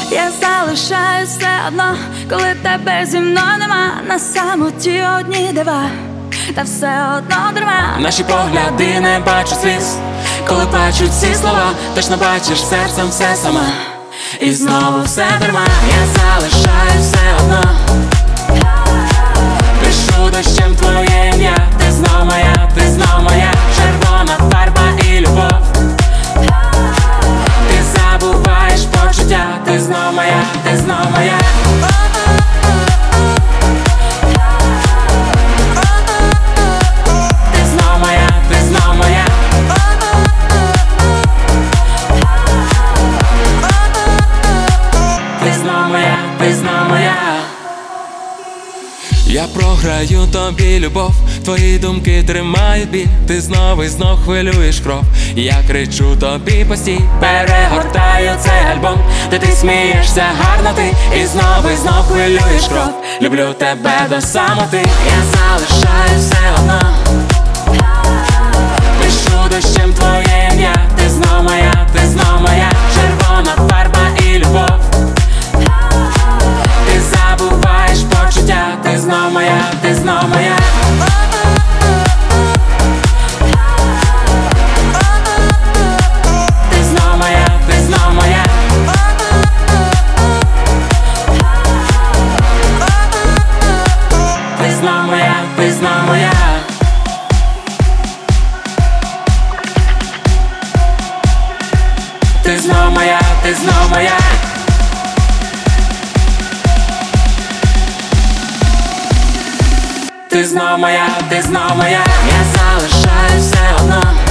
Я залишаюсь все одно, коли тебе зі мною нема. На самоті одні дива, та все одно дарма. Наші погляди не бачать сліз, коли плачуть ці слова. Точно бачиш серцем все сама, і знову все дарма. Я залишаюсь все одно, пишу дощем твоє ім'я. Ти знов моя, ти знов моя, червона фарба і любов. Ти забуваєш почуття, ти знов моя, ти знов моя. Ти знов моя, ти знов моя. Ти знов моя, ти знов моя. Я програю тобі любов, твої думки тримають біль. Ти знов і знов хвилюєш кров. Я кричу тобі постій, перегортаю цей альбом, де ти смієшся гарно ти, і знов хвилюєш кров. Люблю тебе до самоти. Я залишаюсь все одно, пишу дощем твоє ім'я. Ти знов моя, ти знов моя, червона фарба і любов. Ти забуваєш почуття, ти знов моя, ти знов моя. Ти знов моя, ти знов моя. Ти знов моя, ти знов моя. Ти знов моя, ти знов моя. Ти знов моя, ти знов моя. Я залишаюсь все одно,